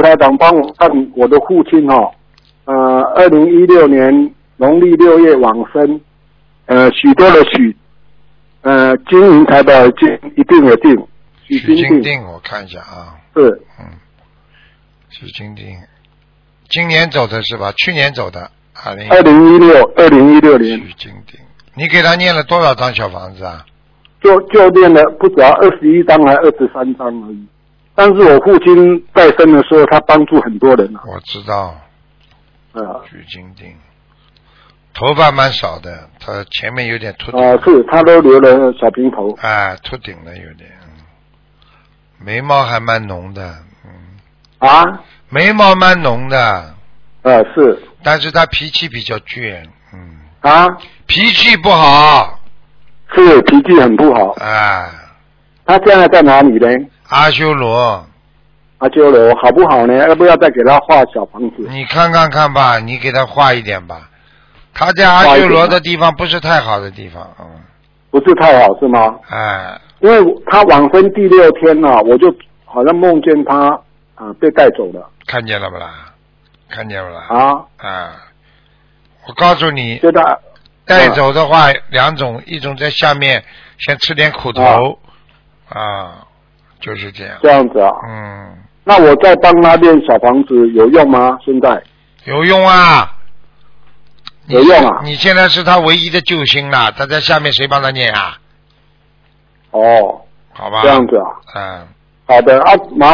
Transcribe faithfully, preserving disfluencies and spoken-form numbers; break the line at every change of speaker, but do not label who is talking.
卢台长帮我看我的父亲哦，呃，二零一六年农历六月往生，呃，许多的许，呃，金银财宝金一定有定，
许金定，我看一下啊，
是，
嗯，许金定，今年走的是吧？去年走的，二零
二零一六二零一六年。
许金定，你给他念了多少张小房子啊？
就就念了不只要二十一张，还二十三张而已。但是我父亲在生的时候，他帮助很多人啊。
我知道，
呃，
许金定，头发蛮少的，他前面有点秃顶。
啊、呃，是，他都留了小平头。
啊，秃顶了有点，眉毛还蛮浓的，嗯。
啊？
眉毛蛮浓的。
呃，是。
但是他脾气比较倔，嗯。
啊？脾
气不好。
是，脾气很不好。
啊。
他现在在哪里呢？
阿修罗。
阿修罗好不好呢？要不要再给他画小房子？
你看看看吧，你给他画一点吧。他在阿修罗的地方不是太好的地方，嗯。
不是太好是吗？
哎。
因为他往生第六天呢、啊，我就好像梦见他啊、呃、被带走了。
看见了不啦？看见了不啦？
啊。
啊。我告诉你。
就他。
带走的话，两种，一种在下面先吃点苦头，啊，啊就是这样。
这样子啊。
嗯。
那我再帮他练小房子有用吗？现在。
有用啊。
有用啊。
你现在是他唯一的救星了，他在下面谁帮他念啊？
哦。
好吧。
这样子啊。
嗯。
好的啊，麻